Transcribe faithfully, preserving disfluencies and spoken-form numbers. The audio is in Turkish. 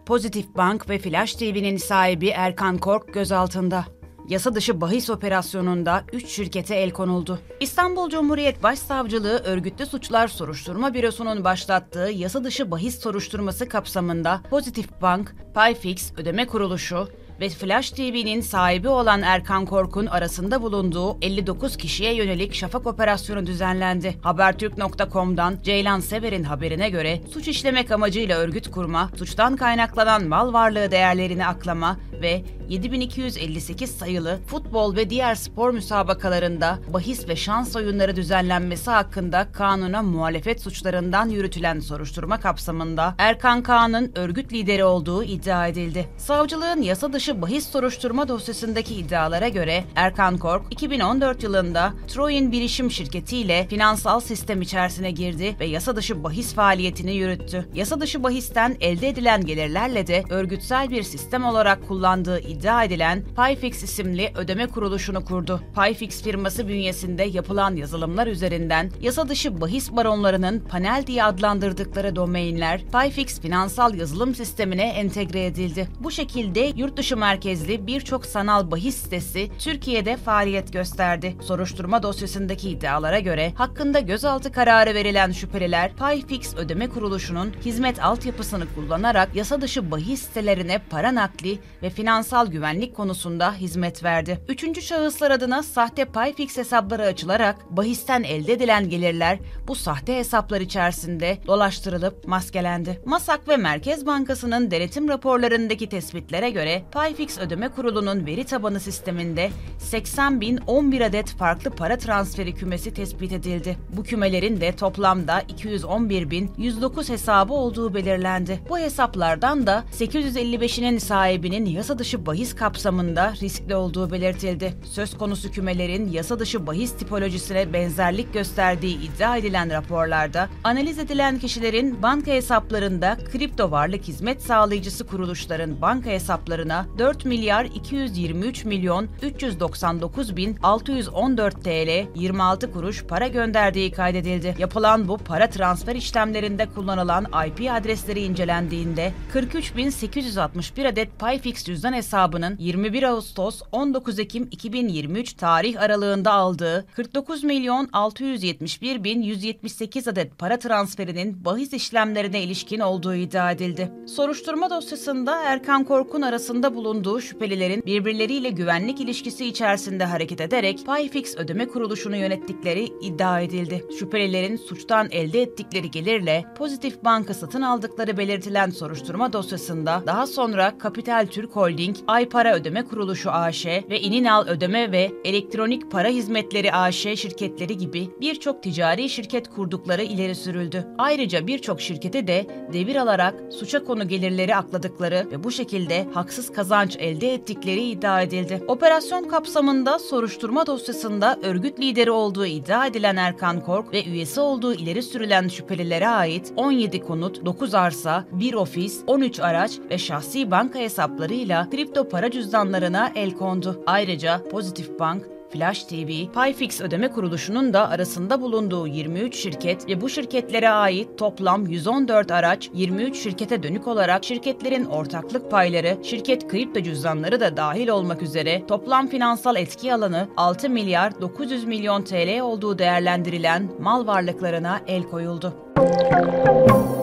Pozitif Bank ve Flash T V'nin sahibi Erkan Kork gözaltında. Yasa dışı bahis operasyonunda üç şirkete el konuldu. İstanbul Cumhuriyet Başsavcılığı Örgütlü Suçlar Soruşturma Bürosu'nun başlattığı yasa dışı bahis soruşturması kapsamında Pozitif Bank, Payfix Ödeme Kuruluşu ve Flash T V'nin sahibi olan Erkan Kork'un arasında bulunduğu elli dokuz kişiye yönelik şafak operasyonu düzenlendi. Habertürk nokta com'dan Ceylan Sever'in haberine göre suç işlemek amacıyla örgüt kurma, suçtan kaynaklanan mal varlığı değerlerini aklama ve yedi bin iki yüz elli sekiz sayılı futbol ve diğer spor müsabakalarında bahis ve şans oyunları düzenlenmesi hakkında kanuna muhalefet suçlarından yürütülen soruşturma kapsamında Erkan Kağan'ın örgüt lideri olduğu iddia edildi. Savcılığın yasa dışı bahis soruşturma dosyasındaki iddialara göre Erkan Kork, iki bin on dört yılında Troy'in bilişim şirketiyle finansal sistem içerisine girdi ve yasa dışı bahis faaliyetini yürüttü. Yasa dışı bahisten elde edilen gelirlerle de örgütsel bir sistem olarak kullandığı iddia edilen Payfix isimli ödeme kuruluşunu kurdu. Payfix firması bünyesinde yapılan yazılımlar üzerinden yasa dışı bahis baronlarının panel diye adlandırdıkları domainler Payfix finansal yazılım sistemine entegre edildi. Bu şekilde yurt dışı merkezli birçok sanal bahis sitesi Türkiye'de faaliyet gösterdi. Soruşturma dosyasındaki iddialara göre hakkında gözaltı kararı verilen şüpheliler Payfix ödeme kuruluşunun hizmet altyapısını kullanarak yasa dışı bahis sitelerine para nakli ve finansal güvenlik konusunda hizmet verdi. Üçüncü şahıslar adına sahte Payfix hesapları açılarak bahisten elde edilen gelirler bu sahte hesaplar içerisinde dolaştırılıp maskelendi. MASAK ve Merkez Bankası'nın denetim raporlarındaki tespitlere göre Payfix Ödeme Kurulu'nun veri tabanı sisteminde seksen bin on bir adet farklı para transferi kümesi tespit edildi. Bu kümelerin de toplamda iki yüz on bir bin yüz dokuz hesabı olduğu belirlendi. Bu hesaplardan da sekiz yüz elli beşinin sahibinin yasa dışı bahis kapsamında riskli olduğu belirtildi. Söz konusu kümelerin yasa dışı bahis tipolojisine benzerlik gösterdiği iddia edilen raporlarda analiz edilen kişilerin banka hesaplarında kripto varlık hizmet sağlayıcısı kuruluşların banka hesaplarına dört milyar iki yüz yirmi üç milyon üç yüz doksan dokuz bin altı yüz on dört TL yirmi altı kuruş para gönderdiği kaydedildi. Yapılan bu para transfer işlemlerinde kullanılan I P adresleri incelendiğinde kırk üç bin sekiz yüz altmış bir adet Payfix cüzdan hesabının yirmi bir Ağustos on dokuz Ekim iki bin yirmi üç tarih aralığında aldığı kırk dokuz milyon altı yüz yetmiş bir bin yüz yetmiş sekiz adet para transferinin bahis işlemlerine ilişkin olduğu iddia edildi. Soruşturma dosyasında Erkan Kork'un arasında bulunduğu şüphelilerin birbirleriyle güvenlik ilişkisi içerisinde hareket ederek Payfix ödeme kuruluşunu yönettikleri iddia edildi. Şüphelilerin suçtan elde ettikleri gelirle Pozitif Bank'ı satın aldıkları belirtilen soruşturma dosyasında daha sonra Kapital Türk Holding, Aypara Ödeme Kuruluşu A Ş ve İninal Ödeme ve Elektronik Para Hizmetleri A Ş şirketleri gibi birçok ticari şirket kurdukları ileri sürüldü. Ayrıca birçok şirkete de devir alarak suça konu gelirleri akladıkları ve bu şekilde haksız kazanç elde ettikleri iddia edildi. Operasyon kapsamında soruşturma dosyasında örgüt lideri olduğu iddia edilen Erkan Kork ve üyesi olduğu ileri sürülen şüphelilere ait on yedi konut, dokuz arsa, bir ofis, on üç araç ve şahsi banka hesaplarıyla kripto para cüzdanlarına el kondu. Ayrıca Pozitif Bank, Flash T V, Payfix Ödeme Kuruluşu'nun da arasında bulunduğu yirmi üç şirket ve bu şirketlere ait toplam yüz on dört araç, yirmi üç şirkete dönük olarak şirketlerin ortaklık payları, şirket kripto cüzdanları da dahil olmak üzere toplam finansal etki alanı altı milyar dokuz yüz milyon T L olduğu değerlendirilen mal varlıklarına el koyuldu.